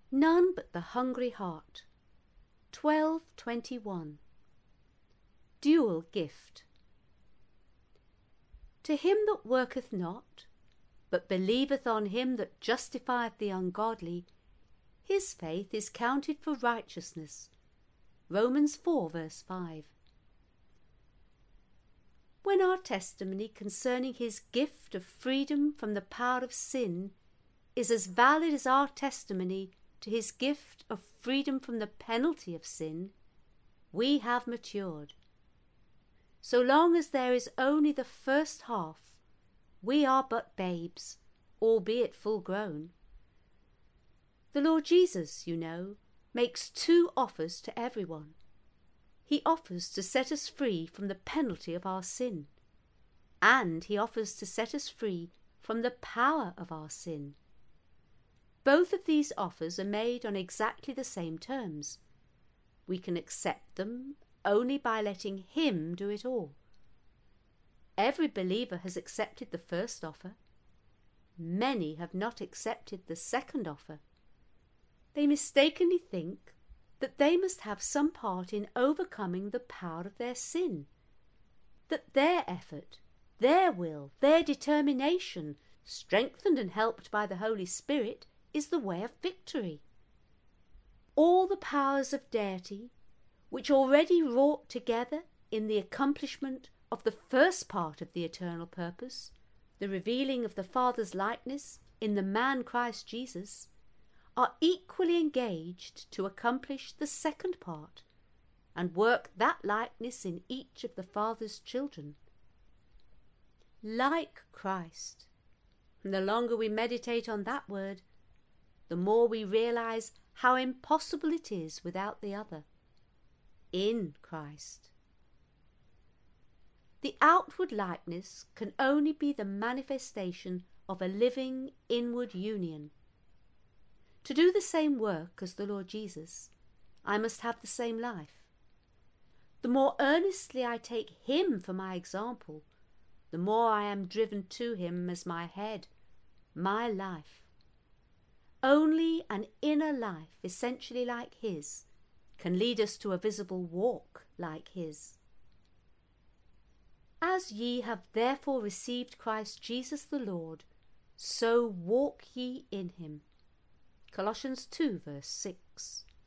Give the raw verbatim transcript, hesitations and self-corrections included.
None but the hungry heart. twelve twenty-one. Dual gift. To him that worketh not, but believeth on him that justifieth the ungodly, his faith is counted for righteousness. Romans four verse five. When our testimony concerning his gift of freedom from the power of sin is as valid as our testimony to his gift of freedom from the penalty of sin, we have matured. So long as there is only the first half, we are but babes, albeit full grown. The Lord Jesus, you know, makes two offers to everyone. He offers to set us free from the penalty of our sin, and he offers to set us free from the power of our sin. Both of these offers are made on exactly the same terms. We can accept them only by letting him do it all. Every believer has accepted the first offer. Many have not accepted the second offer. They mistakenly think that they must have some part in overcoming the power of their sin, that their effort, their will, their determination, strengthened and helped by the Holy Spirit, is the way of victory. All the powers of deity, which already wrought together in the accomplishment of the first part of the eternal purpose, the revealing of the Father's likeness in the man Christ Jesus, are equally engaged to accomplish the second part and work that likeness in each of the Father's children. Like Christ. And the longer we meditate on that word, the more we realize how impossible it is without the other. In Christ. The outward likeness can only be the manifestation of a living inward union. To do the same work as the Lord Jesus, I must have the same life. The more earnestly I take him for my example, the more I am driven to him as my head, my life. Only an inner life essentially like his can lead us to a visible walk like his. As ye have therefore received Christ Jesus the Lord, so walk ye in him. Colossians two verse six.